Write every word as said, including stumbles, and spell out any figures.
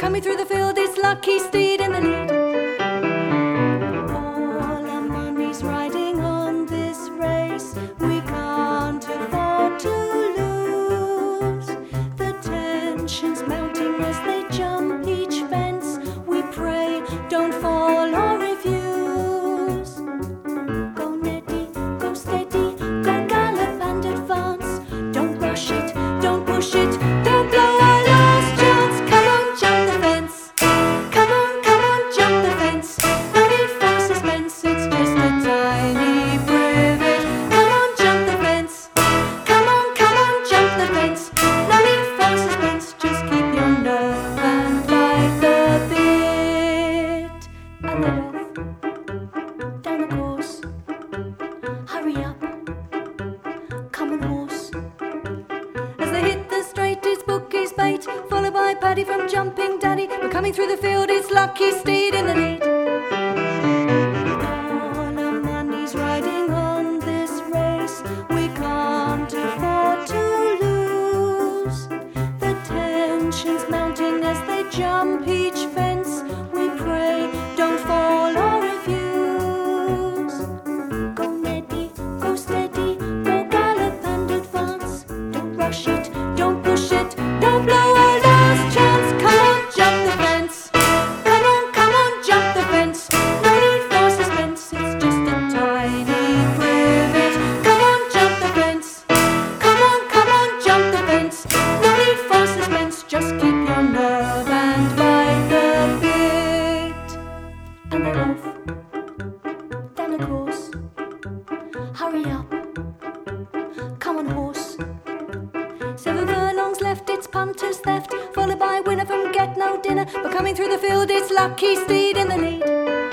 coming through the field, it's Lucky Steed in the lead. All our money's riding on this race, we can't afford to lose. The tension's mounting as they jump each fence, we pray don't fall or refuse. Go Neddy, go steady, go gallop and advance, don't rush it, don't push it, don't blow our last chance. Come on, jump the fence, come on, come on, jump the fence. No need for suspense, it's just a tiny privet. Come on, jump the fence, come on, come on, jump the fence. No need for suspense, just keep your nerve and bite the bit. And they're off, down the course. Hurry up, come on horse. As they hit the straight, it's Bookie's bait, followed by Paddy from Jumping Daddy. But coming through the field, it's Lucky Steed in the lead. All our money's riding on this race, we can't afford to lose. The tension's mounting as they jump each fence, we pray don't fall or refuse. Go Neddy, go steady, go gallop and advance, don't rush it, don't push it, don't blow our last chance. Come on, jump the fence, come on, come on, jump the fence. No need for suspense, it's just a tiny privet. Come on, jump the fence, come on, come on, jump the fence. No need for suspense, just keep your nerve and bite the bit. And they're off, down the course. Hurry up, come on horse. Seven furlongs left, it's Punter's Theft, followed by Winner from Get No Dinner. But coming through the field, it's Lucky Steed in the lead.